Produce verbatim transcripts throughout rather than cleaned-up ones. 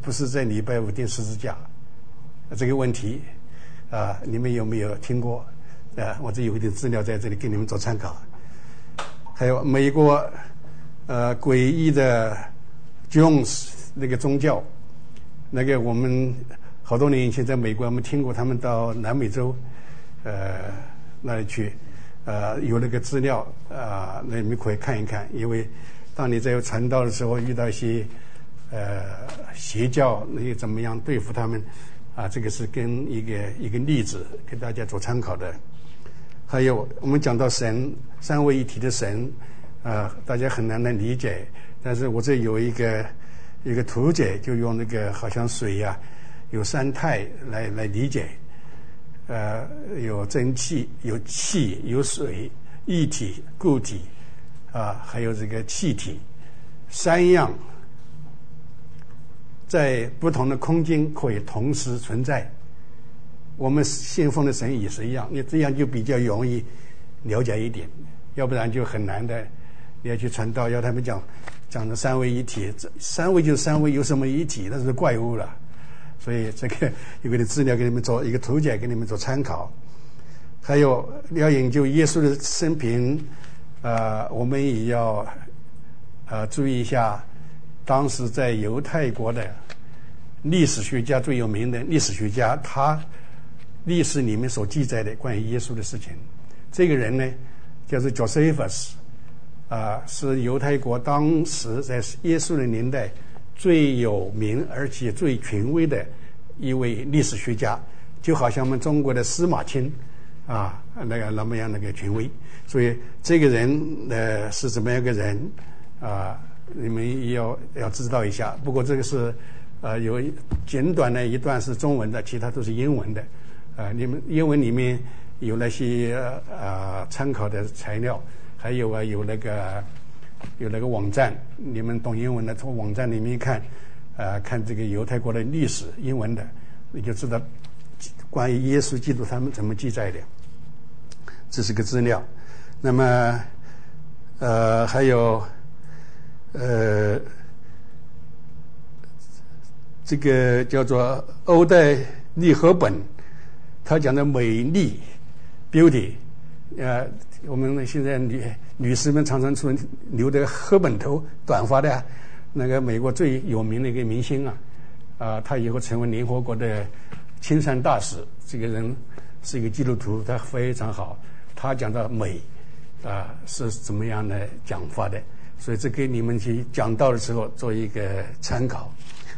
不是在礼拜五钉十字架？这个问题啊，你们有没有听过？啊，我这有一点资料在这里给你们做参考。还有美国呃诡异的 Jones 那个宗教，那个我们好多年以前在美国我们听过，他们到南美洲呃那里去，呃有那个资料啊、呃，那你们可以看一看。因为当你在传道的时候遇到一些呃邪教，那怎么样对付他们啊？这个是跟一个一个例子给大家做参考的。还有我们讲到神三位一体的神啊、呃，大家很难能理解，但是我这有一个一个图解，就用那个好像水呀、啊、有三态来来理解，呃有蒸汽有气有水，液体固体啊，还有这个气体，三样在不同的空间可以同时存在。我们信奉的神也是一样，你这样就比较容易了解一点，要不然就很难的。你要去传道，要他们讲讲的三位一体，三位就是三位，有什么一体？那是怪物了。所以这个有个的资料给你们做一个图解，给你们做参考。还有要研究耶稣的生平，呃，我们也要呃注意一下，当时在犹太国的历史学家最有名的历史学家，他历史里面所记载的关于耶稣的事情，这个人呢叫做 Josephus， 啊、呃，是犹太国当时在耶稣的年代最有名而且最权威的一位历史学家，就好像我们中国的司马迁啊，那个那么样那个权威。所以这个人呃是怎么样一个人啊、呃，你们也要要知道一下。不过这个是呃有简短的一段是中文的，其他都是英文的。呃，你们英文里面有那些呃参考的材料，还有啊有那个有那个网站，你们懂英文的从网站里面看，呃看这个犹太国的历史英文的，你就知道关于耶稣基督他们怎么记载的，这是个资料。那么呃还有呃这个叫做欧黛丽·赫本，他讲的美丽 beauty， 呃，我们现在女女士们常常说留的赫本头短发的那个美国最有名的一个明星啊，啊、呃，他以后成为联合国的亲善大使。这个人是一个基督徒，他非常好，他讲到美啊、呃、是怎么样的讲法的，所以这给你们去讲道的时候做一个参考。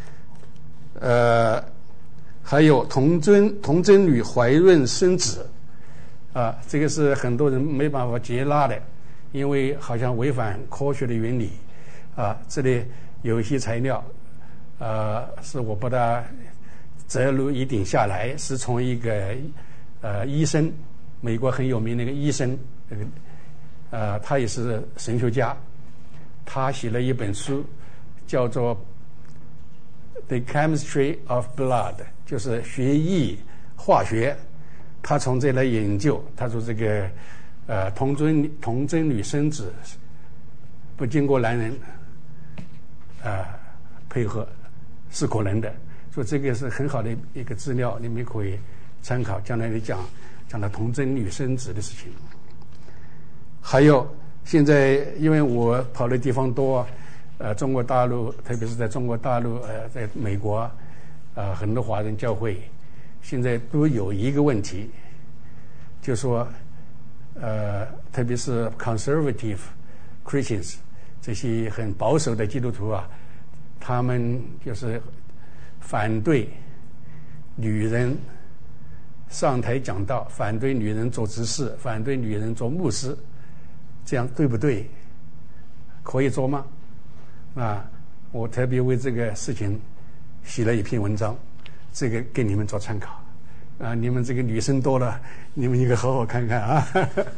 呃。还有童贞童贞女怀孕生子，啊，这个是很多人没办法接纳的，因为好像违反科学的原理，啊，这里有一些材料，呃，是我把它摘录一点下来，是从一个呃医生，美国很有名的一个医生，这个呃，他也是神学家，他写了一本书，叫做《The Chemistry of Blood》。就是学医化学，他从这来研究，他说这个呃童贞童贞女生子不经过男人呃配合是可能的，所以这个是很好的一个资料，你们可以参考，将来你讲讲到童贞女生子的事情。还有现在因为我跑的地方多，呃中国大陆特别是在中国大陆呃在美国呃，很多华人教会现在都有一个问题，就说呃，特别是 conservative Christians 这些很保守的基督徒啊，他们就是反对女人上台讲道，反对女人做执事，反对女人做牧师，这样对不对？可以做吗？啊，我特别为这个事情写了一篇文章，这个给你们做参考啊！你们这个女生多了，你们应该好好看看啊。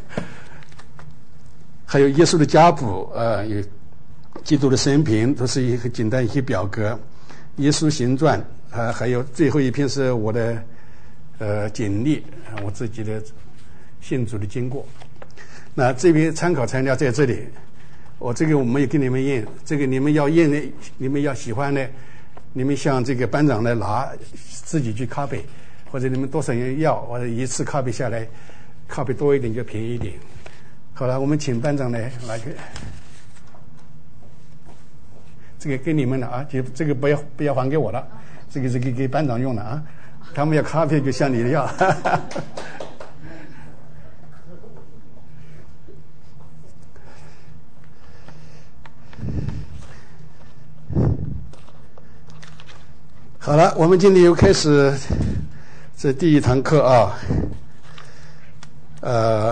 还有耶稣的家谱，呃，有基督的生平，都是一个简单一些表格。耶稣行传啊，还有最后一篇是我的呃简历，我自己的信主的经过。那这边参考材料在这里，我这个我没有给你们验，这个你们要验的，你们要喜欢的。 你们向这个班长来拿，自己去咖啡，或者你们多少人要，或者一次咖啡下来，咖啡多一点就便宜一点。好了，我们请班长来来个，这个给你们了啊，就这个不要不要还给我了，这个是给给班长用的啊，他们要咖啡就向你要。好了，我们今天又开始这第一堂课啊，呃，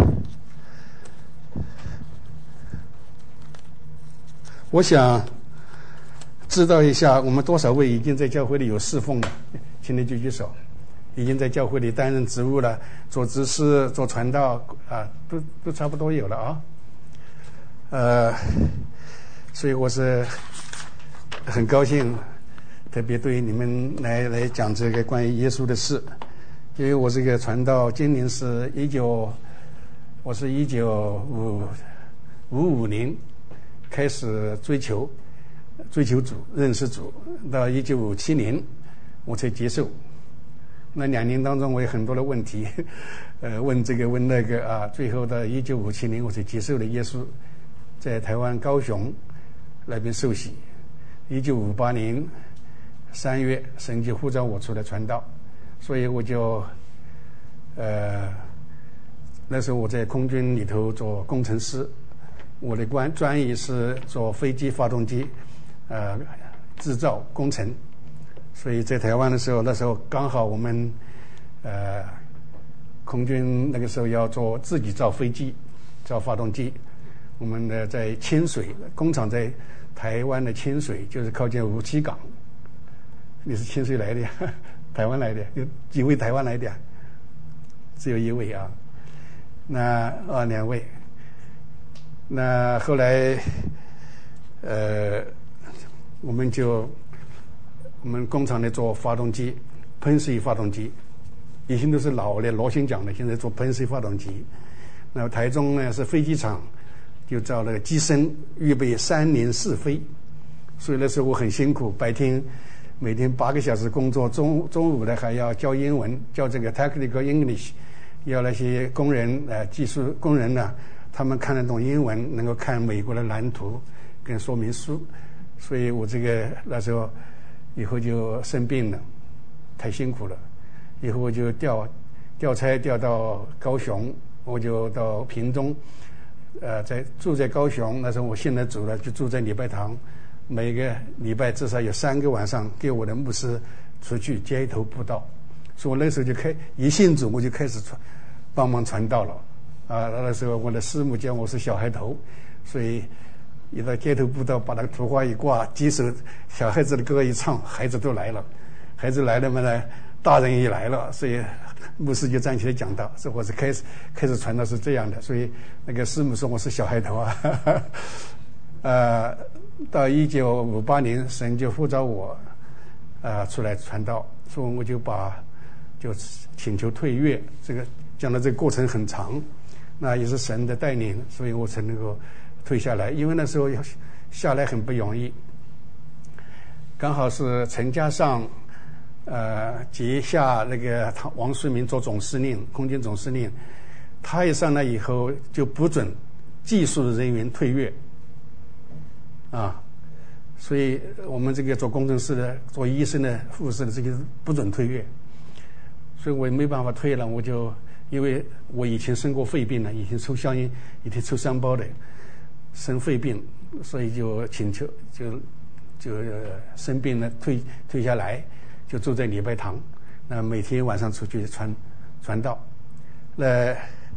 我想知道一下，我们多少位已经在教会里有侍奉了，请你举举手。已经在教会里担任职务了，做执事、做传道啊，都都差不多有了啊。呃，所以我是很高兴。特别对你们来来讲这个关于耶稣的事，因为我这个传道今年是一九，我是一九五五五年开始追求追求主认识主，到一九五七年我才接受。那两年当中我有很多的问题，呃，问这个问那个啊，最后到一九五七年我才接受了耶稣，在台湾高雄那边受洗。一九五八年。三月，神就呼召我出来传道，所以我就，呃，那时候我在空军里头做工程师，我的专专业是做飞机发动机，呃，制造工程，所以在台湾的时候，那时候刚好我们，呃，空军那个时候要做自己造飞机，造发动机，我们呢在清水工厂在台湾的清水，就是靠近梧栖港。你是清水来的呀？台湾来的？有几位台湾来的？只有一位啊。那啊两位。那后来，呃，我们就我们工厂里做发动机，喷水发动机，以前都是老的螺旋桨的，现在做喷水发动机。那台中呢是飞机场，就造了机身，预备三年试飞，所以那时候我很辛苦，白天。每天八个小时工作，中中午呢还要教英文，教这个 technical English， 要那些工人呃技术工人呢，他们看得懂英文，能够看美国的蓝图跟说明书，所以我这个那时候以后就生病了，太辛苦了，以后我就调调差调到高雄，我就到屏东，呃，在住在高雄，那时候我信了主了，就住在礼拜堂。每个礼拜至少有三个晚上给我的牧师出去街头布道，所以我那时候就开一信主我就开始传帮忙传道了啊。那时候我的师母叫我是小孩头，所以一到街头布道，把那个图画一挂，几首小孩子的歌一唱，孩子都来了，孩子来了嘛呢，大人也来了，所以牧师就站起来讲道，所以我是开始开始传道是这样的。所以那个师母说我是小孩头啊，呃。到一九五八年，神就呼召我，呃，出来传道，所以我就把就请求退约。这个讲的这个过程很长，那也是神的带领，所以我才能够退下来。因为那时候下来很不容易，刚好是陈嘉上，呃，接下那个王世民做总司令，空军总司令，他一上来以后就不准技术人员退约。啊，所以我们这个做工程师的、做医生的、护士的，这个不准退约，所以我也没办法退了。我就因为我以前生过肺病了，以前抽香烟，以前抽三包的，生肺病，所以就请求就就生病了，退退下来，就住在礼拜堂，那每天晚上出去传传道。那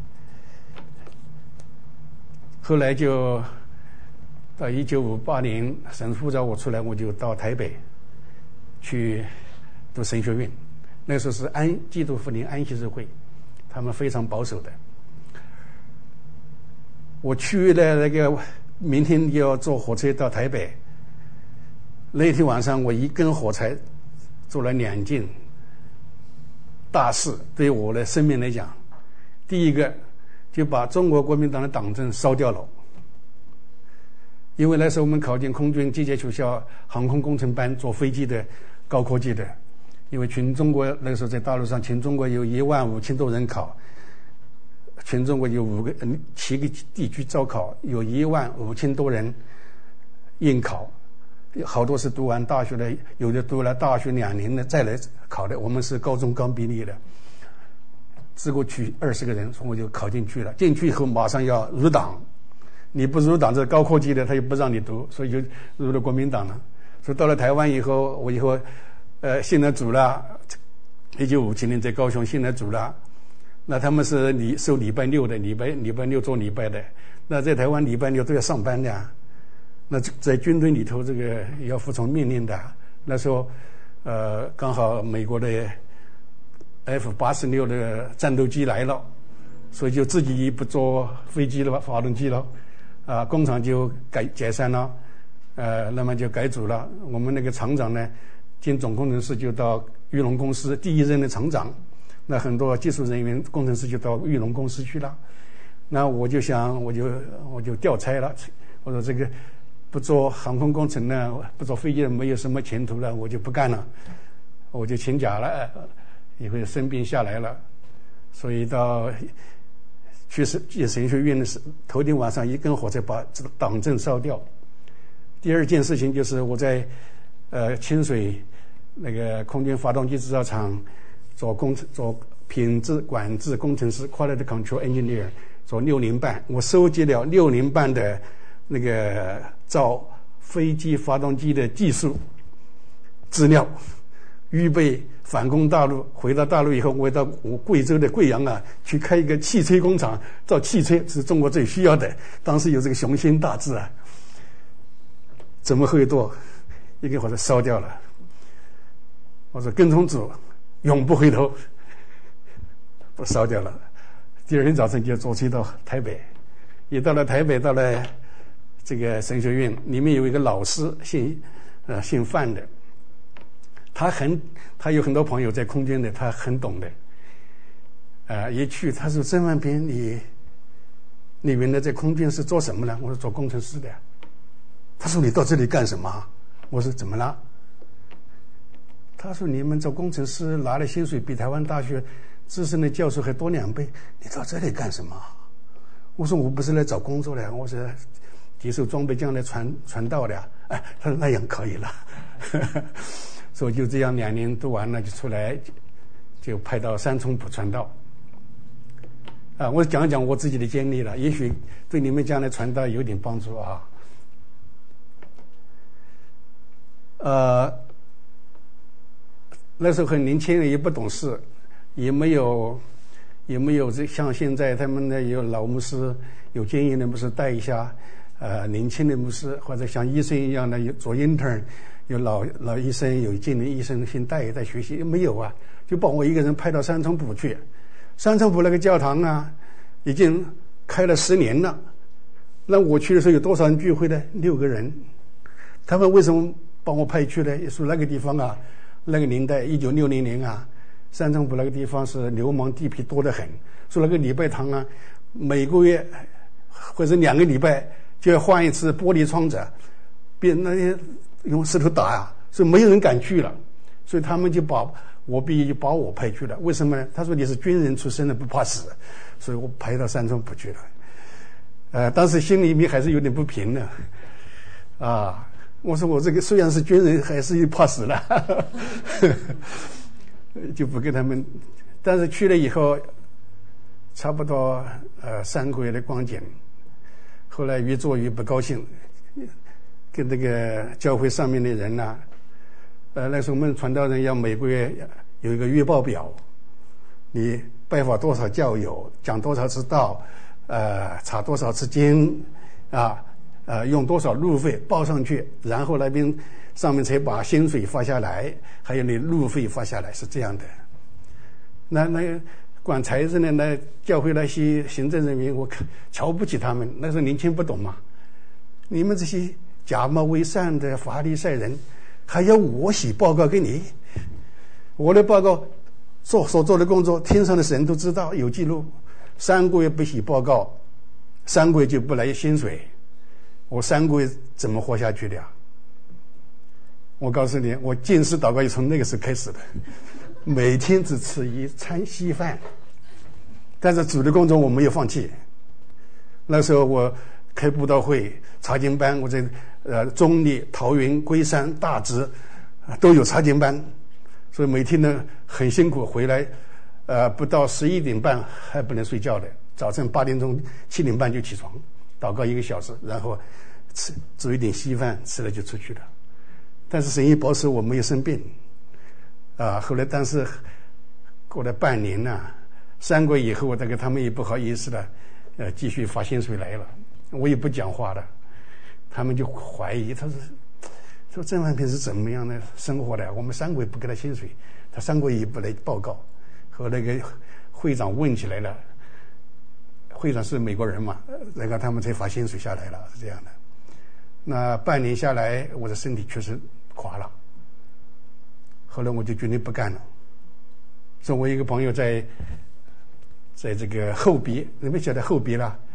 后来就。到一九五八年，神呼召我出来，我就到台北去读神学院。那时候是安基督福音安息日会，他们非常保守的。我去了那个，明天要坐火车到台北。那天晚上，我一根火柴做了两件大事，对我的生命来讲，第一个就把中国国民党的党证烧掉了。 因为那时候我们考进空军机械学校航空工程班，做飞机的高科技的。因为全中国那个时候在大陆上，全中国有一万五千多人考，全中国有五个七个地区招考，有一万五千多人应考，好多是读完大学的，有的读了大学两年的再来考的。我们是高中刚毕业的，自过去二十个人，我就考进去了。进去以后马上要入党，你不入党，这高科技的他又不让你读，所以就入了国民党了。所以到了台湾以后，我以后呃信了主了。一九五七年在高雄信了主了。那他们是礼收礼拜六的，礼拜礼拜六做礼拜的。那在台湾礼拜六都要上班的、啊，那在军队里头这个要服从命令的。那时候，呃，刚好美国的 F 八十六的战斗机来了，所以就自己不做飞机了，发动机了，啊，工厂就改解散了，呃，那么就改组了。我们那个厂长呢，兼总工程师就到裕隆公司第一任的厂长。那很多技术人员、工程师就到裕隆公司去了。那我就想，我就我就调差了。我说这个不做航空工程呢，不做飞机的没有什么前途了，我就不干了，我就请假了。以后生病下来了，所以到去进神学院的时候，头天晚上一根火柴把党证烧掉。第二件事情就是我在呃清水那个空军发动机制造厂。做工程做品质管制工程师 quality control engineer 做六年半，我收集了六年半的那个造飞机发动机的技术资料，预备反攻大陆。回到大陆以后，我到我贵州的贵阳啊，去开一个汽车工厂，造汽车是中国最需要的。当时有这个雄心大志啊，怎么会做？一根火柴烧掉了。我说跟从主。永不回头，不烧掉了。第二天早晨就坐车到台北，也到了台北，到了这个神学院，里面有一个老师，姓呃姓范的，他很他有很多朋友在空军的，他很懂的。啊、呃，一去他说郑万平，你你原来在空军是做什么呢？我说做工程师的。他说你到这里干什么？我说怎么了？他说：“你们做工程师拿的薪水比台湾大学资深的教授还多两倍，你到这里干什么？”我说：“我不是来找工作的，我是接受装备将来传传道的。”哎，他说那样可以了，所以就这样两年读完了就出来，就派到三重埔传道。啊，我讲讲我自己的经历了，也许对你们将来传道有点帮助啊。呃。那时候很年轻，也不懂事，也没有，也没有这像现在他们呢有老牧师，有经验的牧师带一下，呃，年轻的牧师或者像医生一样的有做 intern， 有老老医生，有经验医生先带一带学习，没有啊，就把我一个人派到三重埔去。三重埔那个教堂啊，已经开了十年了。那我去的时候有多少人聚会呢？六个人。他们为什么把我派去呢？说那个地方啊。那个年代，一九六零年啊，三重埔那个地方是流氓地痞多得很。说那个礼拜堂啊，每个月或者两个礼拜就要换一次玻璃窗子，变那些用石头打啊，所以没有人敢去了。所以他们就把我毕业就把我派去了。为什么呢？他说你是军人出身的，不怕死，所以我派到三重埔去了。呃，当时心里面还是有点不平的，啊。我说我这个虽然是军人，还是怕死了，就不跟他们。但是去了以后，差不多呃三个月的光景，后来越做越不高兴，跟这个教会上面的人呐、啊，呃那时候我们传道人要每个月有一个月报表，你拜访多少教友，讲多少次道，呃查多少次经啊。呃，用多少路费报上去，然后那边上面才把薪水发下来，还有你路费发下来，是这样的。那那管财政的那教会那些行政人员，我瞧不起他们。那时候年轻不懂嘛，你们这些假冒伪善的法利赛人，还要我写报告给你？我的报告做所做的工作，天上的神都知道，有记录。三个月不写报告，三个月就不来薪水。 我三个月怎么活下去的呀？我告诉你，我进食祷告也从那个时候开始的，每天只吃一餐稀饭，但是主的工作我没有放弃。那时候我开布道会、查经班，我在呃中立、桃园、龟山、大直、呃、都有查经班，所以每天呢很辛苦，回来呃不到十一点半还不能睡觉的，早晨八点钟、七点半就起床，祷告一个小时，然后吃煮一点稀饭，吃了就出去了。但是神医保守我没有生病，啊，后来但是过了半年呢、啊，三个月以后，这个他们也不好意思了，呃，继续发薪水来了，我也不讲话了，他们就怀疑，他说说郑万平是怎么样的生活的？我们三个月不给他薪水，他三个月也不来报告，和那个会长问起来了，会长是美国人嘛，然后他们才发薪水下来了，是这样的。那半年下来，我的身体确实垮了。后来我就决定不干了。所以我一个朋友在，在这个后壁，你们晓得后壁啦？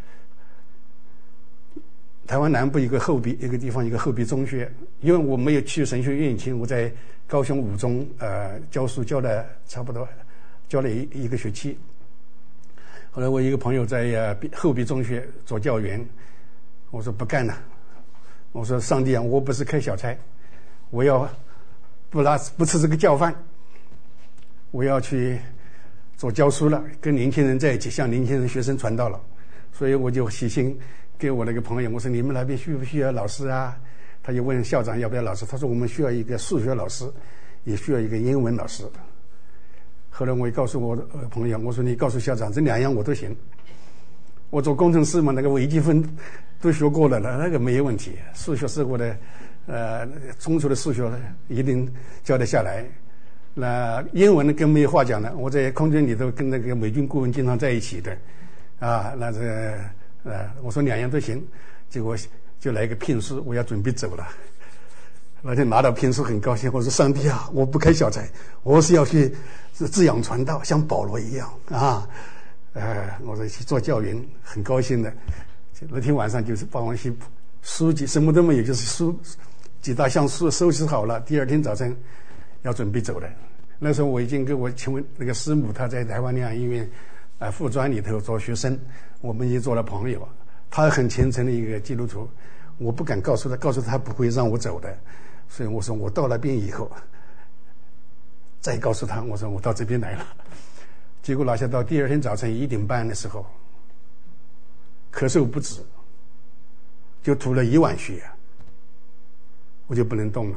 台湾南部一个后壁，一个地方一个后壁中学。因为我没有去神学院以前，我在高雄五中呃教书教了差不多教了一一个学期。后来我一个朋友在呃后壁中学做教员，我说不干了。我说上帝啊，我不是开小差，我要不拿不吃这个教饭，我要去做教书了，跟年轻人在一起，向年轻人学生传道了。所以我就写信给我那个朋友，我说你们那边需不需要老师啊？他就问校长要不要老师，他说我们需要一个数学老师，也需要一个英文老师。后来我也告诉我的朋友，我说你告诉校长这两样我都行。我做工程师嘛，那个微积分都学过了了，那个没有问题。数学是我的，呃，中学的数学一定教得下来。那英文更没有话讲了。我在空军里头跟那个美军顾问经常在一起的，啊，那这呃，我说两样都行，结果就来一个聘书，我要准备走了。那天拿到聘书很高兴，我说上帝啊，我不开小差，我是要去滋养传道，像保罗一样啊。呃，我说去做教员，很高兴的。那天晚上就是把我些书籍什么都没有，就是书几大箱书收拾好了。第二天早晨要准备走了。那时候我已经跟我请问那个师母，她在台湾疗养医院啊、呃、附专里头做学生，我们已经做了朋友。她很虔诚的一个基督徒，我不敢告诉她，告诉她不会让我走的。所以我说我到那边以后再告诉她，我说我到这边来了。结果拿下到第二天早晨一点半的时候，咳嗽不止，就吐了一碗血，我就不能动了。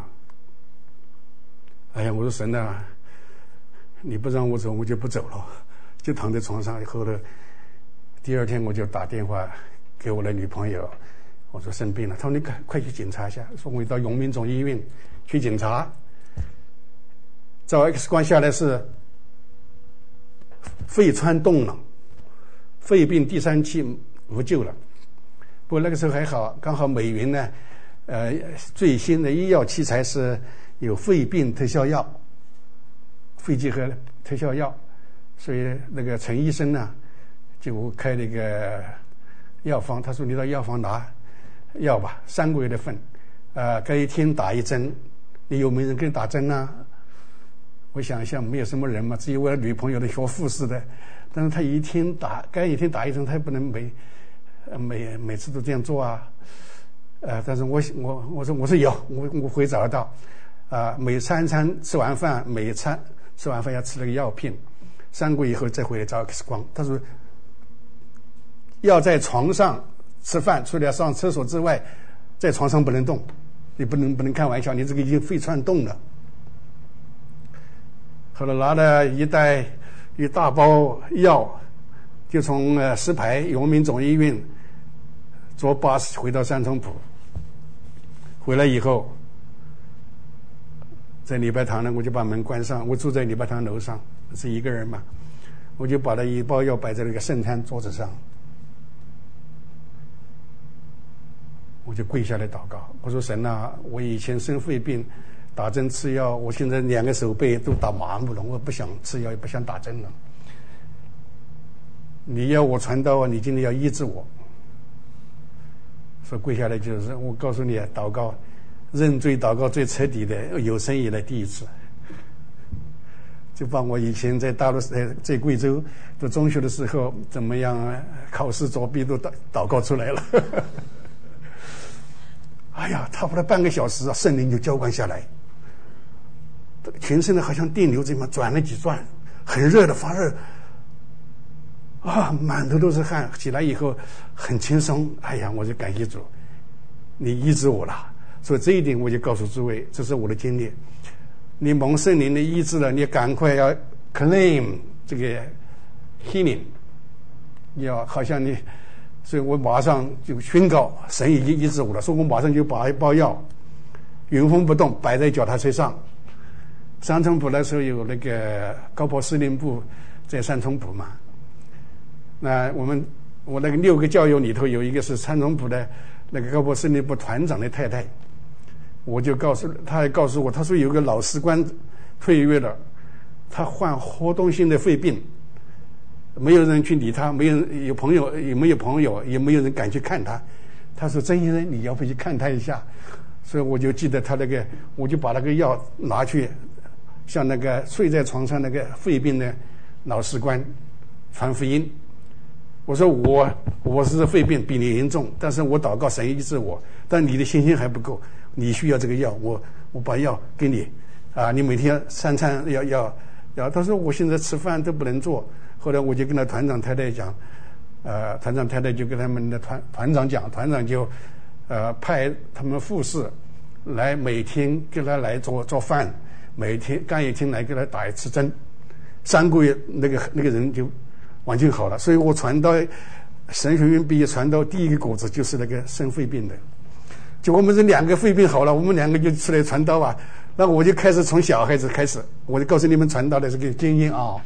哎呀，我说神啊，你不让我走，我就不走了，就躺在床上。以后呢，第二天我就打电话给我的女朋友，我说生病了，他说你快快去检查一下，说我到永民总医院去检查，照 X 光下来是肺穿洞了，肺病第三期无救了。不过那个时候还好，刚好美云呢，呃，最新的医药器材是有肺病特效药、肺结核特效药，所以那个陈医生呢就开了一个药方，他说你到药房拿药吧，三个月的份，呃，隔一天打一针。你有没有人给你打针呢？我想一下，没有什么人嘛，只有我的女朋友的学护士的，但是她一天打，该一天打一针，她也不能每每每次都这样做啊。呃，但是我我我说我说有，我我会找得到。啊、呃，每三餐吃完饭，每餐吃完饭要吃那个药片，三个月以后再回来照 X 光。他说要在床上吃饭，除了上厕所之外，在床上不能动，你不能不能开玩笑，你这个已经肺穿洞了。后来拿了一袋一大包药，就从呃石牌永民总医院坐巴士回到三重埔。回来以后，在礼拜堂呢，我就把门关上。我住在礼拜堂楼上，是一个人嘛，我就把那一包药摆在那个圣餐桌子上，我就跪下来祷告。我说神啊，我以前生肺病。打针吃药，我现在两个手背都打麻木了，我不想吃药，也不想打针了。你要我传道啊，你今天要医治我。 说跪下来就是我告诉你啊，祷告认罪祷告最彻底的，有生以来第一次，就把我以前在大陆在在贵州读中学的时候怎么样考试作弊都祷祷告出来了。哎呀，差不多半个小时啊，圣灵就浇灌下来，全身的好像电流这么转了几转，很热的发热，啊，满头都是汗。起来以后很轻松，哎呀，我就感谢主，你医治我了。所以这一点我就告诉诸位，这是我的经历。你蒙圣灵的医治了，你赶快要 claim 这个 healing， 要好像你。所以我马上就宣告神已经医治我了，所以我马上就把一包药原封不动摆在脚踏车上。三重埔那时候有那个高坡司令部在三重埔嘛，那我们我那个六个教友里头有一个是三重埔的那个高坡司令部团长的太太，我就告诉他还告诉我，他说有个老士官退役了，他患活动性的肺病，没有人去理他，没有人有朋友也没有朋友，也没有人敢去看他。他说：“曾先生，你要不去看他一下？”所以我就记得他那个，我就把那个药拿去，向那个睡在床上那个肺病的老士官传福音。我说我我是肺病比你严重，但是我祷告神医治我，但你的信心还不够，你需要这个药，我我把药给你，啊，你每天三餐要要要。他说我现在吃饭都不能做。后来我就跟他团长太太讲，呃，团长太太就跟他们的团团长讲，团长就呃派他们护士来每天给他来做做饭，每天干一天来给他打一次针，三个月那个那个人就完全好了。所以我传到神学院毕业，传到第一个果子就是那个生肺病的，就我们这两个肺病好了，我们两个就出来传道啊。那我就开始从小孩子开始，我就告诉你们传道的这个经验啊。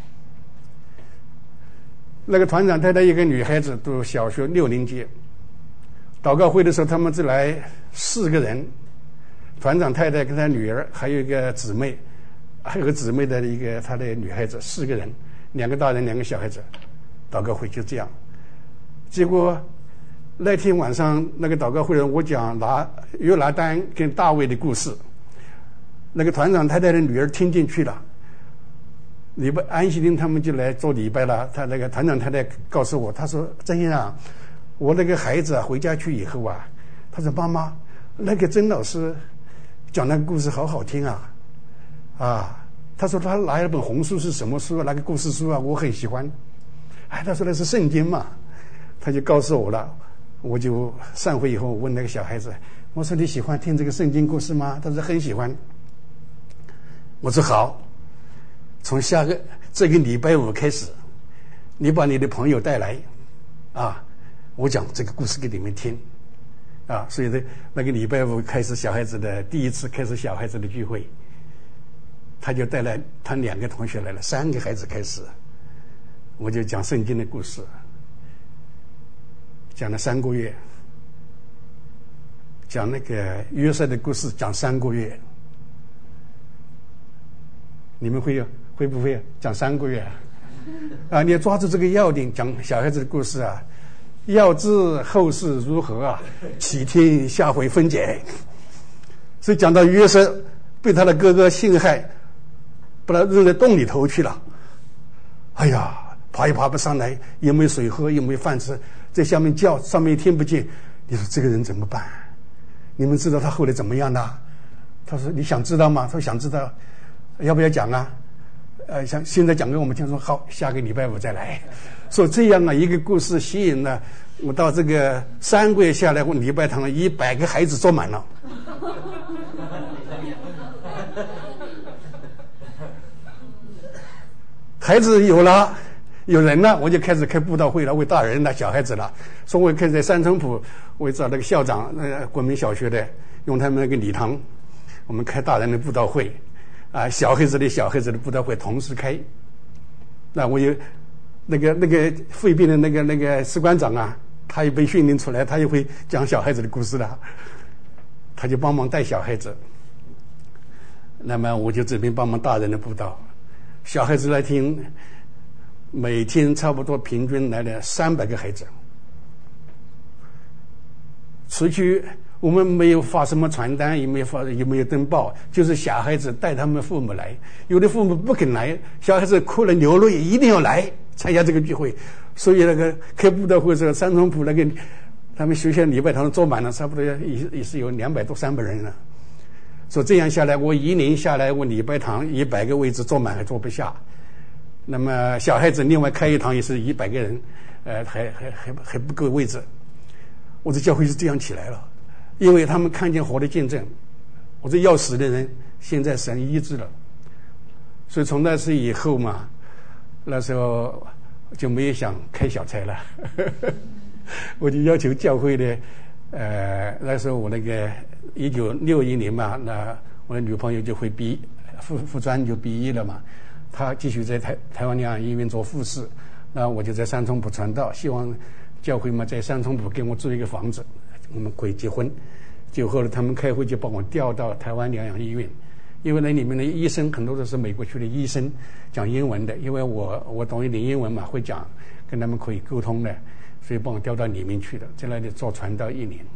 那个团长太太一个女孩子读小学六年级，祷告会的时候他们只来四个人，团长太太跟他女儿还有一个姊妹，还有个姊妹的一个他的女孩子，四个人，两个大人两个小孩子，祷告会就这样。结果那天晚上那个祷告会上，我讲拿约拿单跟大卫的故事，那个团长太太的女儿听进去了。礼拜安息天他们就来做礼拜了，他那个团长太太告诉我，他说：“曾先生，我那个孩子啊回家去以后啊，他说妈妈，那个曾老师讲那个故事好好听啊，啊，他说他拿了本红书是什么书啊？那个故事书啊，我很喜欢。哎，他说那是圣经嘛，他就告诉我了。我就散会以后问那个小孩子，我说你喜欢听这个圣经故事吗？他说很喜欢。我说好。”从下个这个礼拜五开始，你把你的朋友带来，啊，我讲这个故事给你们听，啊，所以呢，那个礼拜五开始小孩子的第一次开始小孩子的聚会，他就带来他两个同学来了，三个孩子开始，我就讲圣经的故事，讲了三个月，讲那个约瑟的故事讲三个月，你们会有？会不会讲三个月啊？啊，你要抓住这个要点，讲小孩子的故事啊，要知后事如何啊，启听下回分解。所以讲到约瑟被他的哥哥陷害，把他扔在洞里头去了。哎呀，爬也爬不上来，也没有水喝，也没有饭吃，在下面叫，上面听不见。你说这个人怎么办？你们知道他后来怎么样的？他说：“你想知道吗？”他说：“想知道，要不要讲啊？”呃，像现在讲给我们听说，好，下个礼拜五再来。说这样啊，一个故事吸引了我，到这个三个月下来，我礼拜堂一百个孩子坐满了。孩子有了，有人了，我就开始开布道会了，为大人了、小孩子了。所以我开始在三重埔，我找那个校长，呃，国民小学的，用他们那个礼堂，我们开大人的布道会。啊，小孩子的小孩子的布道会同时开，那我有那个那个肺病的那个那个士官长啊，他也被训练出来，他也会讲小孩子的故事的，他就帮忙带小孩子。那么我就这边帮忙大人的布道，小孩子来听，每天差不多平均来了三百个孩子， 出去我们没有发什么传单，也没有发，也没有登报，就是小孩子带他们父母来，有的父母不肯来，小孩子哭了流泪一定要来参加这个聚会。所以那个开布道会时候，三重埔那个他们学校礼拜堂坐满了，差不多也也是有两百多三百人了。说这样下来，我一年下来，我礼拜堂一百个位置坐满还坐不下。那么小孩子另外开一堂也是一百个人，呃，还还还还不够位置。我这教会是这样起来了，因为他们看见活的见证。我这要死的人，现在神医治了。所以从那次以后嘛，那时候就没有想开小差了。我就要求教会的，呃，那时候我那个一九六一年嘛，那我的女朋友就会毕副副专就毕业了嘛，她继续在台台湾疗养医院做护士，那我就在三重埔传道，希望教会嘛在三重埔给我租一个房子，我们可以结婚。结后来他们开会就把我调到台湾疗养医院，因为那里面的医生很多都是美国去的医生，讲英文的，因为我我懂一点英文嘛，会讲，跟他们可以沟通的。所以把我调到里面去了，在那里做传道一年。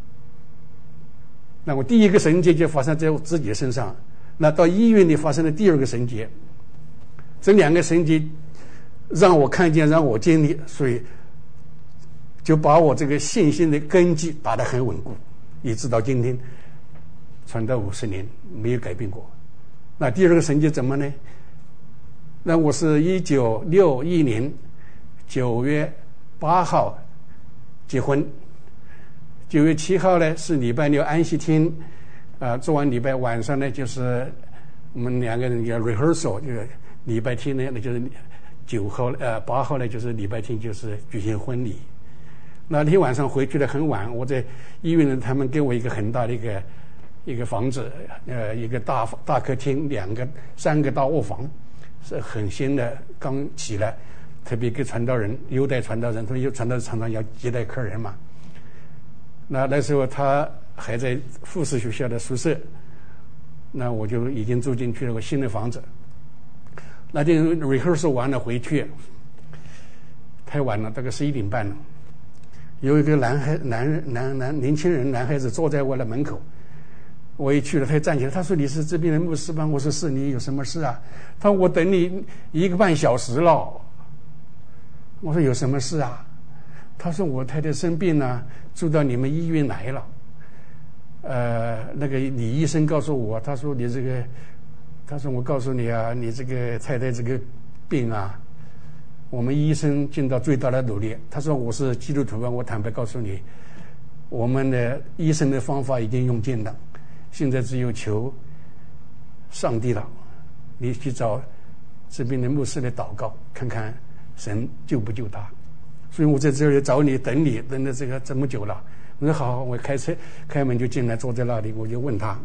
那我第一个神迹就发生在我自己身上，那到医院里发生的第二个神迹，这两个神迹让我看见，让我经历，所以就把我这个信心的根基打得很稳固，一直到今天传道五十年没有改变过。那第二个神迹怎么呢？那我是一九六一年九月八号结婚，九月七号呢是礼拜六安息天，啊、呃，做完礼拜晚上呢就是我们两个人叫 rehearsal， 这个礼拜天呢那就是九号呃八号呢就是礼拜天就是举行婚礼。那天晚上回去的很晚，我在医院呢，他们给我一个很大的一个一个房子，呃，一个大大客厅，两个三个大卧房，是很新的，刚起来。特别给传道人，优待传道人，他们传道人常常要接待客人嘛。那那时候他还在护士学校的宿舍，那我就已经住进去了个新的房子。那天 rehearsal 完了回去，太晚了，大概十一点半了。有一个男孩、男人、男男年轻人，男孩子坐在我的门口。我一去了，他就站起来，他说：“你是这边的牧师吗？”我说：“是，你有什么事啊？”他说：“我等你一个半小时了。”我说有什么事啊？他说我太太生病了，住到你们医院来了。呃，那个李医生告诉我，他说你这个，他说我告诉你啊，你这个太太这个病啊，我们医生尽到最大的努力。他说我是基督徒啊，我坦白告诉你，我们的医生的方法已经用尽了，现在只有求上帝了。你去找这边的牧师来祷告，看看神救不救他。所以我在这里找你，等你，等了这个这么久了。我说好，我开车开门就进来，坐在那里，我就问他，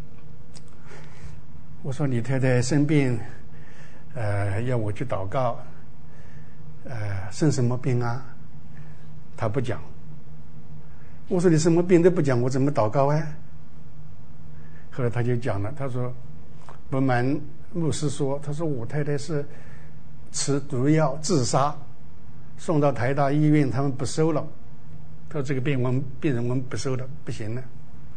我说你太太生病，呃，要我去祷告，呃，生什么病啊？他不讲。我说你什么病都不讲，我怎么祷告啊？后来他就讲了，他说不瞒牧师说，他说我太太是吃毒药自杀，送到台大医院，他们不收了。他说这个病我们病人我们不收了，不行了。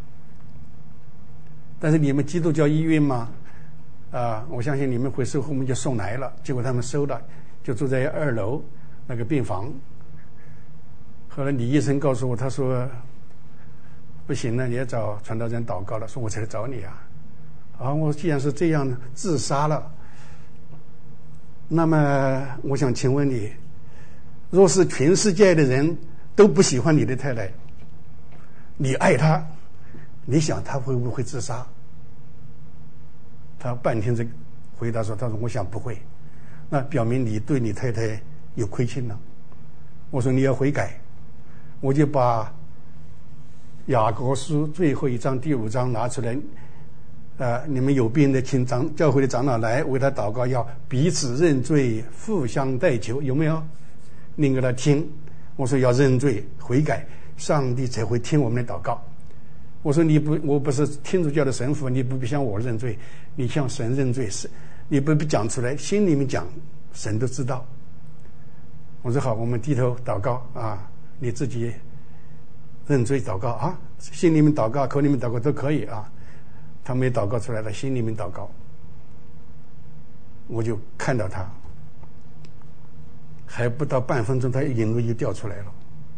但是你们基督教医院嘛，啊，我相信你们会收，我们就送来了。结果他们收了，就住在二楼那个病房。后来李医生告诉我，他说不行了，你要找传道人祷告了，说我才来找你啊。啊，我既然是这样自杀了，那么我想请问你，若是全世界的人都不喜欢你的太太，你爱她，你想她会不会自杀？他半天这回答说，他说我想不会，那表明你对你太太有亏欠了。我说你要悔改，我就把雅各书最后一章第五章拿出来，呃，你们有病的请长教会的长老来为他祷告，要彼此认罪，互相代求，有没有？您给他听。我说要认罪悔改，上帝才会听我们的祷告。我说你不，我不是天主教的神父，你不必向我认罪，你向神认罪，是你不必讲出来，心里面讲，神都知道。我说好，我们低头祷告啊，你自己认罪祷告啊，心里面祷告，口里面祷告都可以啊。他没祷告出来，他心里面祷告，我就看到他，还不到半分钟，他眼泪就掉出来了。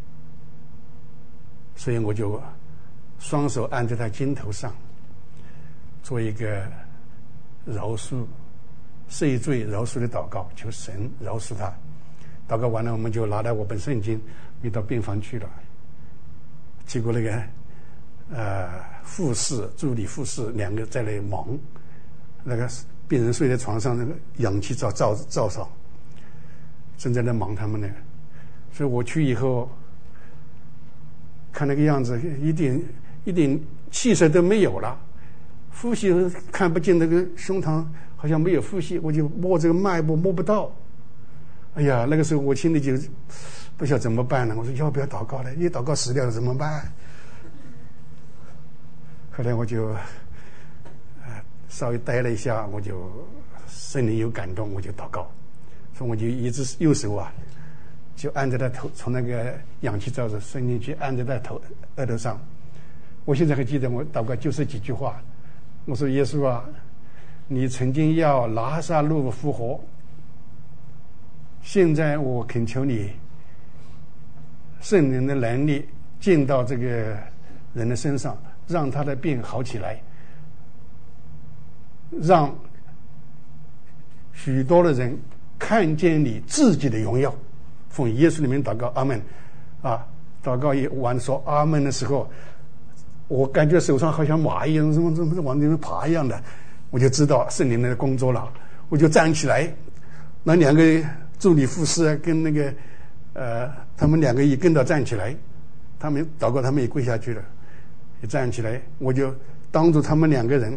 所以我就双手按在他肩头上，做一个饶恕、赦罪、饶恕的祷告，求神饶恕他。祷告完了，我们就拿来我本圣经，又到病房去了。结果那个呃护士、助理护士两个在那里忙，那个病人睡在床上，那个氧气罩罩罩上，正在那忙他们呢。所以我去以后，看那个样子，一点一点气色都没有了，呼吸看不见，那个胸膛好像没有呼吸，我就摸这个脉搏摸不到。哎呀，那个时候我心里就不晓得怎么办了。我说要不要祷告呢？一祷告死掉了怎么办？后来我就呃稍微待了一下，我就圣灵有感动，我就祷告，所以我就一只右手啊，就按在他头，从那个氧气罩子伸进去，按在他头额头上。我现在还记得我祷告就是几句话，我说耶稣啊，你曾经要拉撒路复活，现在我恳求你圣灵的能力进到这个人的身上，让他的病好起来，让许多的人看见你自己的荣耀。奉耶稣的名祷告，阿门。啊，祷告一完说阿门的时候，我感觉手上好像麻一样，什么什么往里面爬一样的，我就知道圣灵的工作了。我就站起来，那两个助理护士跟那个呃，他们两个也跟着站起来，他们祷告，他们也跪下去了，也站起来，我就当着他们两个人，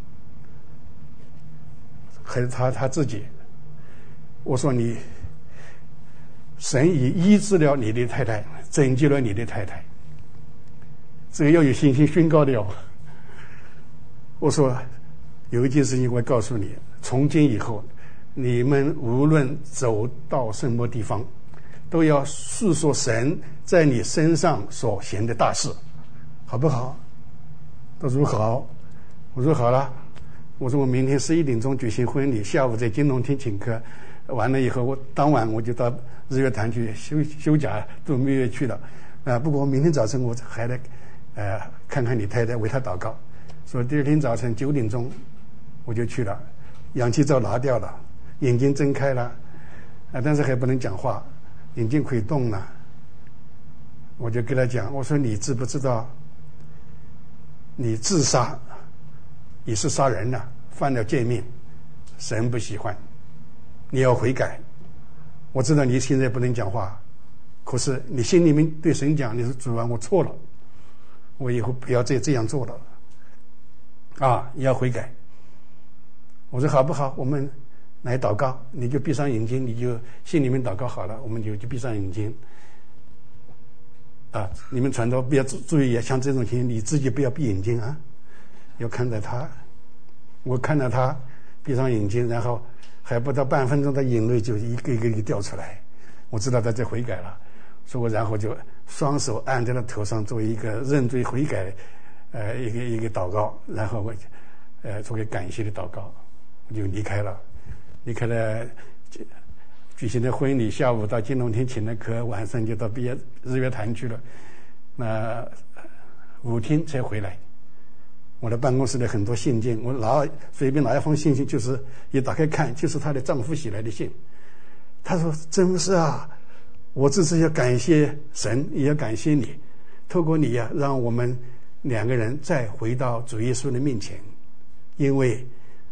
还有他他自己，我说你，神已医治了你的太太，拯救了你的太太，这个要有信心宣告的哟。我说有一件事情我告诉你，从今以后你们无论走到什么地方，都要诉说神在你身上所行的大事，好不好？他说好。我说好了。我说我明天十一点钟举行婚礼，下午在金龙厅请客，完了以后我当晚我就到日月潭去休休假，度蜜月去了。啊、呃，不过明天早晨我还得呃看看你太太，为她祷告。所以第二天早晨九点钟我就去了，氧气罩拿掉了，眼睛睁开了，啊、呃，但是还不能讲话，眼睛可以动了。我就跟他讲，我说你知不知道，你自杀也是杀人了，犯了诫命，神不喜欢，你要悔改。我知道你现在不能讲话，可是你心里面对神讲，你说主啊，我错了，我以后不要再这样做了，啊，你要悔改。我说好不好？我们来祷告，你就闭上眼睛，你就心里面祷告好了，我们就就闭上眼睛。啊，你们传道不要注意，像这种情形，你自己不要闭眼睛啊，要看着他。我看到他闭上眼睛，然后还不到半分钟，他眼泪就一个一个一个掉出来，我知道他在悔改了，所以我然后就双手按在他头上，做一个认罪悔改，呃，一个一个祷告，然后我呃做个感谢的祷告，我就离开了，离开了。举行的婚礼，下午到金龙厅请了客，晚上就到毕业日月潭去了。那五天才回来。我的办公室里很多信件，我拿随便拿一封信息，就是一打开看，就是她的丈夫写来的信。她说：“真是啊，我这次要感谢神，也要感谢你，透过你呀、啊，让我们两个人再回到主耶稣的面前，因为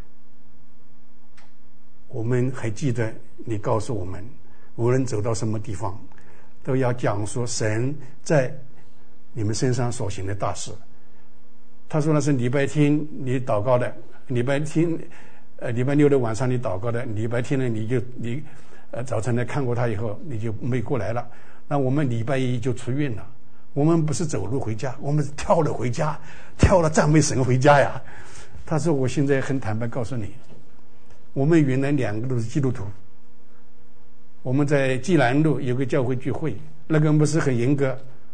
我们还记得。”你告诉我们，无论走到什么地方，都要讲说神在你们身上所行的大事。他说那是礼拜天你祷告的，礼拜天呃礼拜六的晚上你祷告的，礼拜天呢你就你呃早晨来看过他以后你就没过来了。那我们礼拜一就出院了。我们不是走路回家，我们是跳了回家，跳了赞美神回家呀。他说我现在很坦白告诉你，我们原来两个都是基督徒。我们在济南路有个教会聚会，那个不是很严格，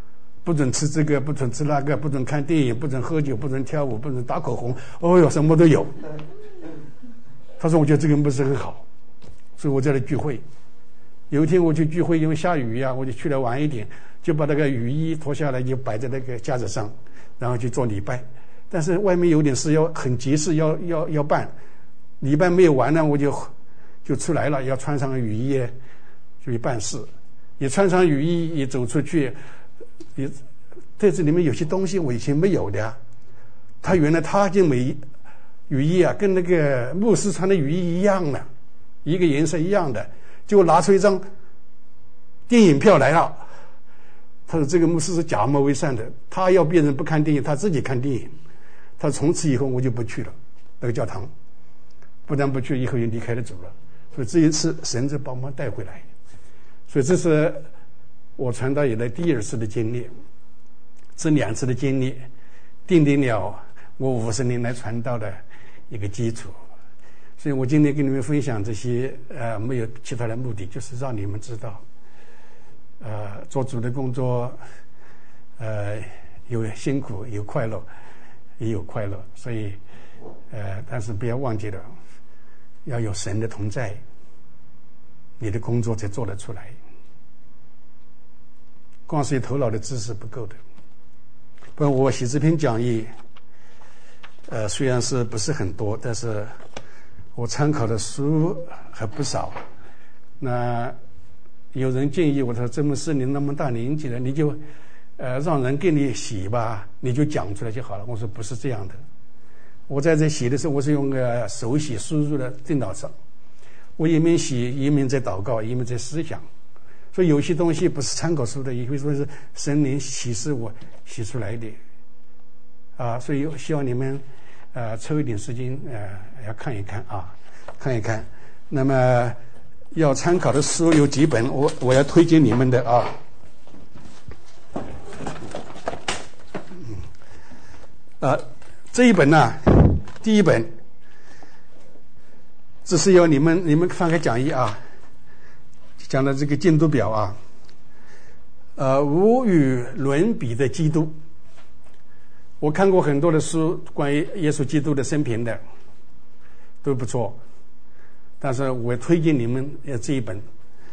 不准吃这个，不准吃那个，不准看电影，不准喝酒，不准跳舞，不准打口红，哦哟，什么都有。他说我觉得这个不是很好，所以我在这聚会。有一天我去聚会，因为下雨呀、啊，我就去了晚一点，就把那个雨衣脱下来，就摆在那个架子上，然后去做礼拜。但是外面有点事要很急事要要要办，礼拜没有完呢，我就就出来了，要穿上雨衣就去办事。也穿上雨衣也走出去，也在这里面有些东西我以前没有的、啊。他原来他就没雨衣啊，跟那个牧师穿的雨衣一样的，一个颜色一样的，就拿出一张电影票来了。他说这个牧师是假冒为善的，他要别人不看电影，他自己看电影。他从此以后我就不去了那个教堂，不但不去，以后也离开了主了。所以这一次神就把我们带回来，所以这是我传道以来第二次的经历。这两次的经历奠定了我五十年来传道的一个基础。所以我今天跟你们分享这些，呃，没有其他的目的，就是让你们知道，呃，做主的工作，呃，有辛苦，有快乐，也有快乐。所以，呃，但是不要忘记了，要有神的同在，你的工作才做得出来。光是头脑的知识不够的。不然我写这篇讲义，呃，虽然是不是很多，但是我参考的书还不少。那有人建议我说：“这么是你那么大年纪了，你就呃让人给你写吧，你就讲出来就好了。”我说不是这样的。我在这写的时候，我是用个手写输入的电脑上，我一面写一面在祷告，一面在思想。所以有些东西不是参考书的，也会说是神灵启示我写出来的啊。所以希望你们呃抽一点时间呃要看一看啊，看一看。那么要参考的书有几本，我我要推荐你们的啊。嗯，啊，这一本呢、啊，第一本，这是要你们你们翻开讲义啊。讲的这个进度表啊，呃，无与伦比的基督。我看过很多的书，关于耶稣基督的生平的，都不错。但是我推荐你们这一本，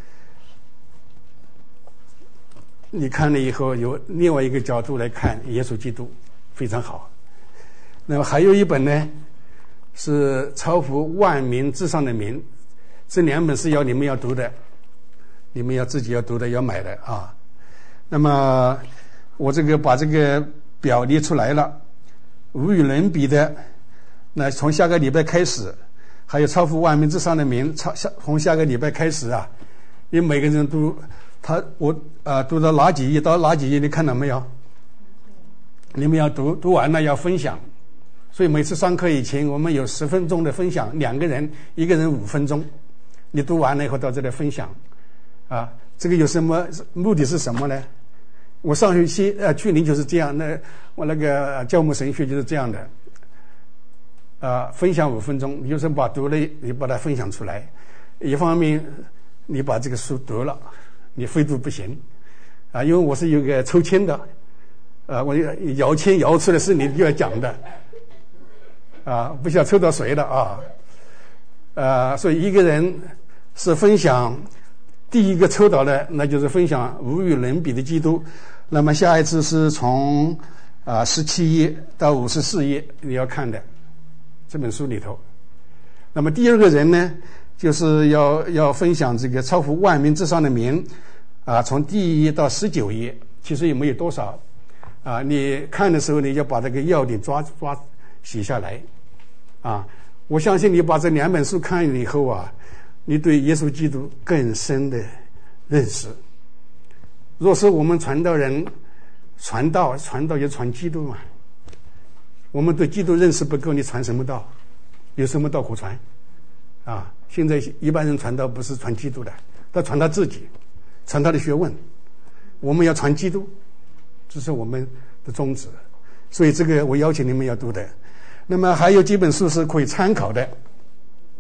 你看了以后有另外一个角度来看耶稣基督，非常好。那么还有一本呢，是超乎万民之上的名，这两本是要你们要读的。你们要自己要读的要买的啊。那么我这个把这个表列出来了，无与伦比的，那从下个礼拜开始，还有超乎万民之上的名，超下从下个礼拜开始啊，你每个人都他我啊、呃、读到哪几页到哪几页，你看到没有？你们要读读完了要分享，所以每次上课以前我们有十分钟的分享，两个人一个人五分钟，你读完了以后到这里分享。啊，这个有什么目的是什么呢？我上学期呃去年就是这样，那我那个教牧神学就是这样的，啊，分享五分钟，你就是把读了你把它分享出来，一方面你把这个书读了，你非读不行，啊，因为我是有个抽签的，啊，我摇签摇出来是你就要讲的，啊，不晓得抽到谁了啊，啊，所以一个人是分享。第一个抽到的，那就是分享无与伦比的基督。那么下一次是从啊十七页到五十四页你要看的这本书里头。那么第二个人呢，就是要要分享这个超乎万民之上的名啊，从第一页到十九页，其实也没有多少啊。你看的时候，你要把这个要点抓抓写下来啊。我相信你把这两本书看了以后啊。你对耶稣基督更深的认识。若是我们传道人传道，传道也传基督嘛。我们对基督认识不够，你传什么道？有什么道可传？啊，现在一般人传道不是传基督的，他传他自己，传他的学问。我们要传基督，这是我们的宗旨。所以这个我要求你们要读的。那么还有几本书是可以参考的。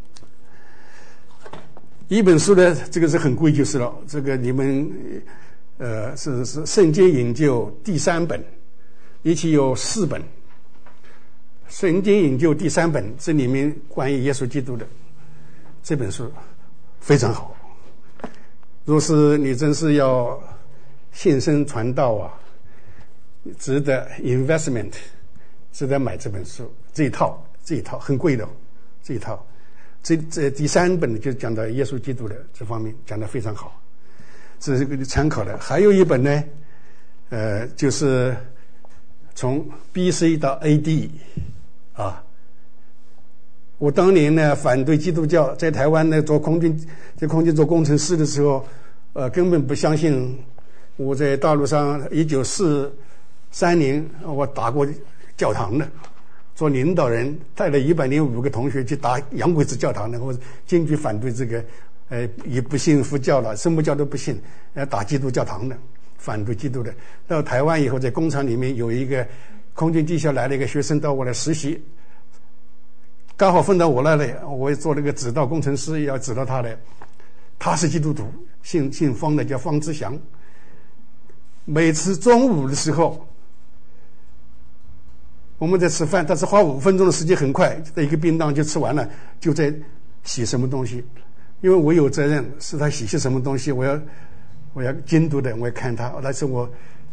一本书呢，这个是很贵就是了。这个你们呃，是是圣经引救第三本，一起有四本。圣经引救第三本，这里面关于耶稣基督的这本书非常好。若是你真是要献身传道啊，值得 investment， 值得买这本书，这一套这一套很贵的，这一套。这这第三本就讲到耶稣基督的这方面讲得非常好，这是给你参考的。还有一本呢，呃，就是从 B C 到 A D 啊。我当年呢反对基督教，在台湾呢做空军，在空军做工程师的时候，呃，根本不相信。我在大陆上一九四三年我打过教堂的。做领导人带了一百零五个同学去打洋鬼子教堂的，我坚决反对这个，呃，也不信佛教了，什么教都不信，要打基督教堂的，反对基督的。到台湾以后，在工厂里面有一个空军技校来了一个学生到我来实习，刚好分到我那里，我也做了个指导工程师，要指导他的，他是基督徒，姓姓方的，叫方志祥。每次中午的时候，我们在吃饭，但是花五分钟的时间很快，一个便当就吃完了，就在洗什么东西。因为我有责任，是他洗些什么东西，我要我要监督的，我要看他。那时我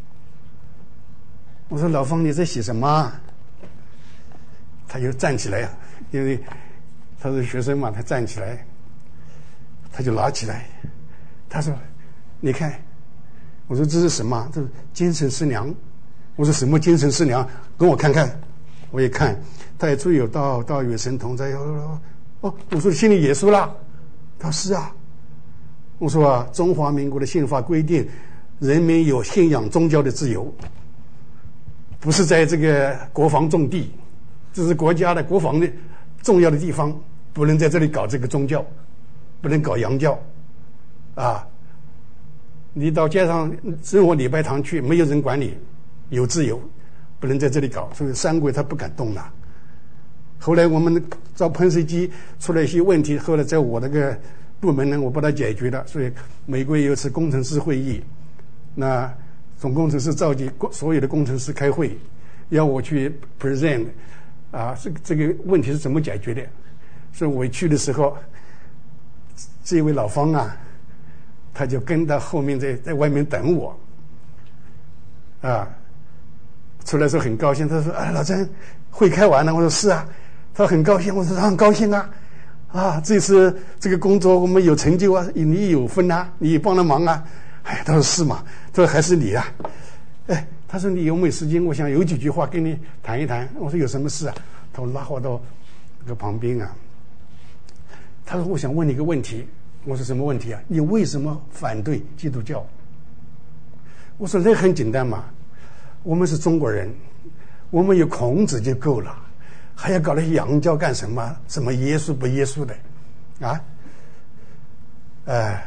我说老方你在洗什么啊？他就站起来，因为他是学生嘛，他站起来，他就拿起来，他说你看，我说这是什么？这是精神食粮。我说什么精神食粮？跟我看看。我一看，他也最有道，道与神同在。哦，我说信耶稣啦。他说是啊。我说啊，中华民国的宪法规定，人民有信仰宗教的自由，不是在这个国防重地，这是国家的国防的重要的地方，不能在这里搞这个宗教，不能搞洋教，啊。你到街上生活礼拜堂去，没有人管你，有自由，不能在这里搞。所以三鬼他不敢动了。后来我们造喷射机出了一些问题，后来在我那个部门呢，我把它解决了。所以美国有一次工程师会议，那总工程师召集所有的工程师开会，要我去 present 啊，这个这个问题是怎么解决的。所以我去的时候，这位老方啊，他就跟到后面在在外面等我，啊，出来时候很高兴，他说：“啊，老曾，会开完了。”我说：“是啊。”他很高兴，我说：“他很高兴啊，啊，这次这个工作我们有成就啊，你有分啊，你帮了忙啊。”哎，他说：“是嘛？”他说：“还是你啊。”哎，他说：“你有没有时间？我想有几句话跟你谈一谈。”我说：“有什么事啊？”他拉我到那个旁边啊，他说：“我想问你一个问题。”我说：“什么问题啊？你为什么反对基督教？”我说：“这很简单嘛，我们是中国人，我们有孔子就够了，还要搞那些洋教干什么？什么耶稣不耶稣的，啊？呃，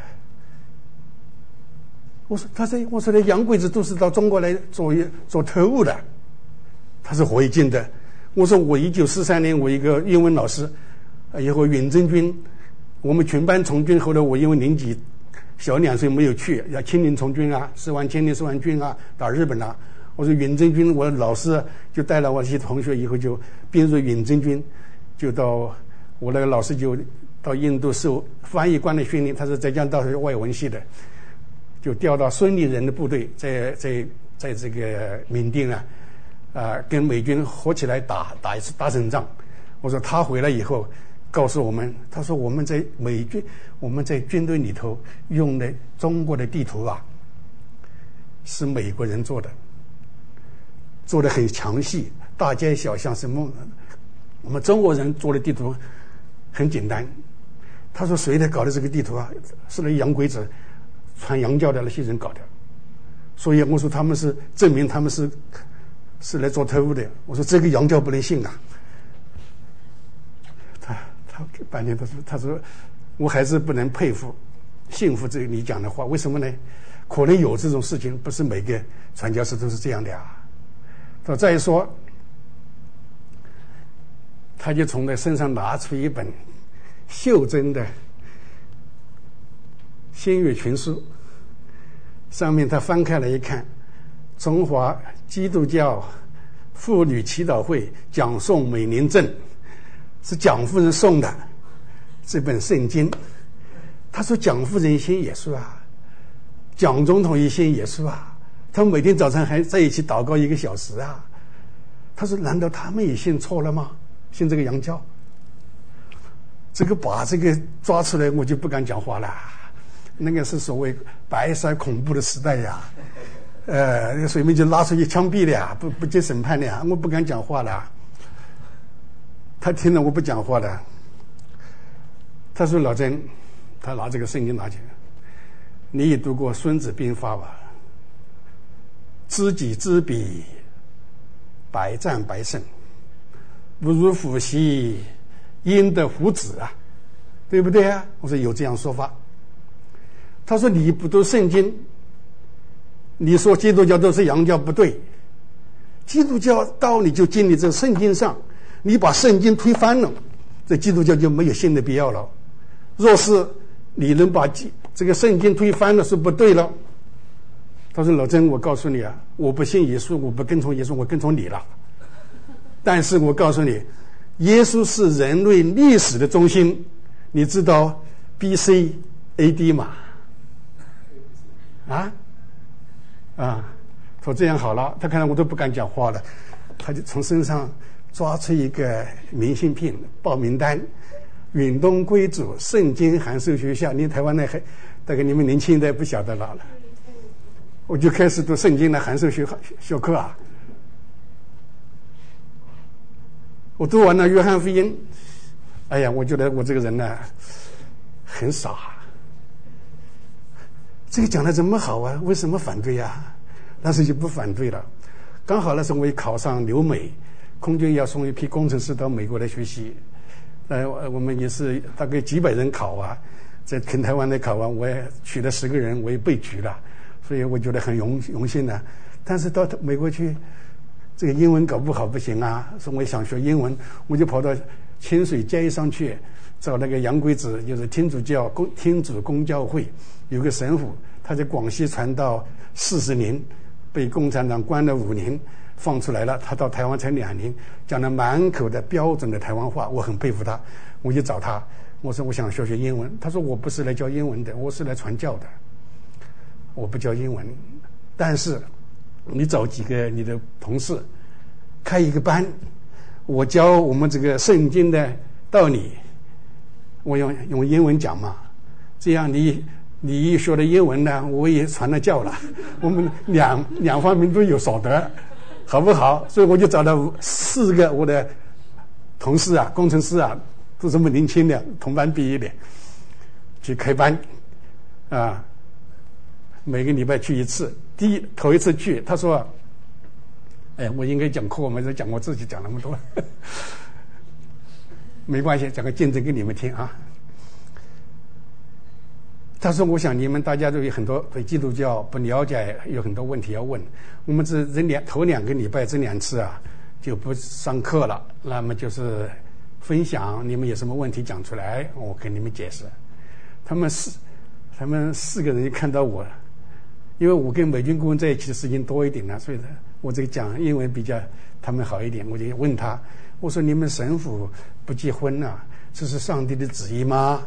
我说，他说，我说的洋鬼子都是到中国来做做特务的，他是火一进的。我说我一九四三年我一个英文老师，以后远征军。”我们全班从军，后来我因为年纪小两岁没有去，要青年从军啊，四万青年四万军啊，打日本啊。我说远征军，我老师就带了我一些同学，以后就编入远征军，就到我那个老师就到印度受翻译官的训练，他是浙江大学外文系的，就调到孙立人的部队，在在在这个缅甸啊，啊、呃，跟美军合起来打打一次大胜仗。我说他回来以后。告诉我们，他说我们在美军，我们在军队里头用的中国的地图啊，是美国人做的，做的很详细，大街小巷什么，我们中国人做的地图很简单。他说谁来搞的这个地图啊？是那洋鬼子传洋教的那些人搞的。所以我说他们是证明他们是是来做特务的。我说这个洋教不能信啊。他半天他说他说我还是不能佩服信服这个你讲的话，为什么呢？可能有这种事情，不是每个传教士都是这样的啊。他再说，他就从他身上拿出一本袖珍的《仙乐全书》， 上面他翻开来一看，中华基督教妇女祈祷会蒋宋美龄证，是蒋夫人送的这本圣经。他说蒋夫人信耶稣啊，蒋总统也信耶稣啊，他们每天早上还在一起祷告一个小时啊。他说难道他们也信错了吗？信这个洋教？这个把这个抓出来我就不敢讲话了，那个是所谓白色恐怖的时代呀，呃，那个水面就拉出去枪毙了呀，不不接审判了呀，我不敢讲话了。他听了我不讲话了，他说老曾，他拿这个圣经拿起来，你也读过《孙子兵法》吧？知己知彼，百战百胜，不如虎兮焉得虎子啊，对不对啊？我说有这样说法。他说你不读圣经，你说基督教都是洋教，不对。基督教道理就建立在圣经上，你把圣经推翻了，这基督教就没有信的必要了。若是你能把这个圣经推翻了，是不对了。他说老曾，我告诉你啊，我不信耶稣，我不跟从耶稣，我跟从你了。但是我告诉你，耶稣是人类历史的中心。你知道 B C A D 吗？啊啊，说这样好了，他看到我都不敢讲话了，他就从身上抓出一个明信片报名单，远东归主圣经函授学校。你台湾那还大概你们年轻一代不晓得了，我就开始读圣经的函授学学课啊。我读完了约翰福音，哎呀，我觉得我这个人呢很傻，这个讲的怎么好啊？为什么反对啊？但是就不反对了。刚好那时候我也考上留美，空军要送一批工程师到美国来学习，呃，我们也是大概几百人考啊，在跟台湾的考完，我也取了十个人，我也被举了，所以我觉得很荣荣幸的。但是到美国去，这个英文搞不好不行啊，所以我也想学英文，我就跑到清水街上去找那个洋鬼子，就是天主教公天主公教会有个神父，他在广西传道四十年，被共产党关了五年，放出来了，他到台湾才两年，讲了满口的标准的台湾话，我很佩服他。我就找他，我说我想学学英文，他说我不是来教英文的，我是来传教的，我不教英文，但是你找几个你的同事开一个班，我教我们这个圣经的道理，我用用英文讲嘛，这样你你一学了英文呢，我也传了教了，我们两两方面都有所得，好不好？所以我就找了四个我的同事啊，工程师啊，都这么年轻的，同班毕业的，去开班啊，每个礼拜去一次。第一头一次去，他说：“哎，我应该讲课，我没讲我自己讲那么多，没关系，讲个见证给你们听啊。”他说：“我想你们大家都有很多对基督教不了解，有很多问题要问。我们这这两头两个礼拜这两次啊，就不上课了，那么就是分享，你们有什么问题讲出来，我给你们解释。”他们四他们四个人一看到我，因为我跟美军顾问在一起的时间多一点了，所以我这个讲英文比较他们好一点。我就问他，我说：“你们神父不结婚啊，这是上帝的旨意吗？”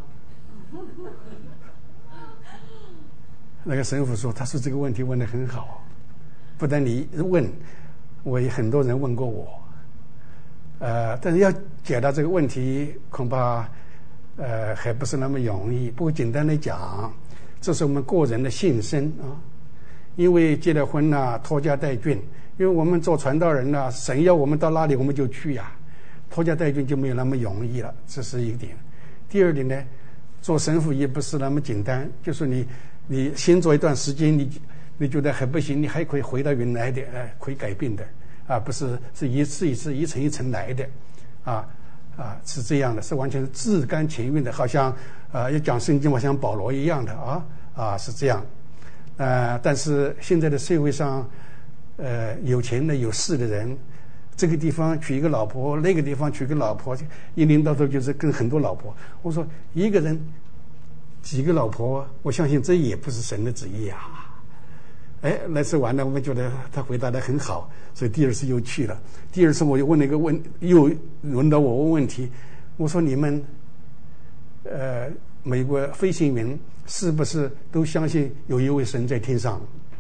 那个神父说：“他说这个问题问得很好，不但你问，我也很多人问过我，呃，但是要解答这个问题，恐怕呃还不是那么容易。不过简单的讲，这是我们个人的信身啊，因为结了婚啊，拖家带眷，因为我们做传道人啊，神要我们到哪里我们就去呀，拖家带眷就没有那么容易了，这是一点。第二点呢，做神父也不是那么简单，就是你。你先做一段时间，你你觉得还不行，你还可以回到原来的，呃，可以改变的，啊，不是是一次一次一层一层来的，啊啊是这样的，是完全是自甘情愿的，好像啊要讲圣经，好像保罗一样的啊啊是这样，呃，但是现在的社会上，呃，有钱的有势的人，这个地方娶一个老婆，那个地方娶个老婆，一年到头就是跟很多老婆。我说一个人几个老婆，我相信这也不是神的旨意啊！ 哎，那次完了，我们觉得他回答得很好，所以第二次又去了。第二次我又问了一个问，又轮到我问问题，我说你们，呃，美国飞行员是不是都相信有一位神在天上？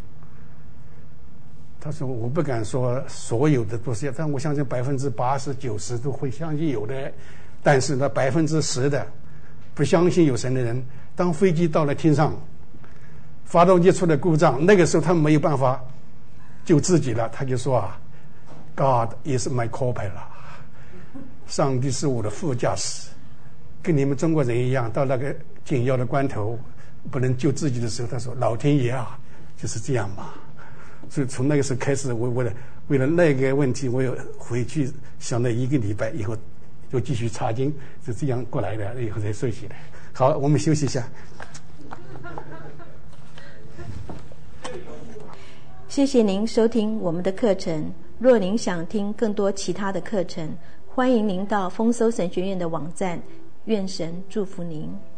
他说我不敢说所有的都是，但我相信百分之八十九十都会相信有的，但是那百分之十的不相信有神的人，当飞机到了天上，发动机出了故障，那个时候他没有办法救自己了，他就说啊 ，God is my co-pilot， 上帝是我的副驾驶，跟你们中国人一样，到那个紧要的关头不能救自己的时候，他说老天爷啊，就是这样嘛。所以从那个时候开始，我为了为了那个问题，我又回去想了一个礼拜，以后又继续查经，就这样过来的，以后才睡起来。好，我们休息一下。 谢谢您收听我们的课程。若您想听更多其他的课程，欢迎您到丰收神学院的网站。愿神祝福您。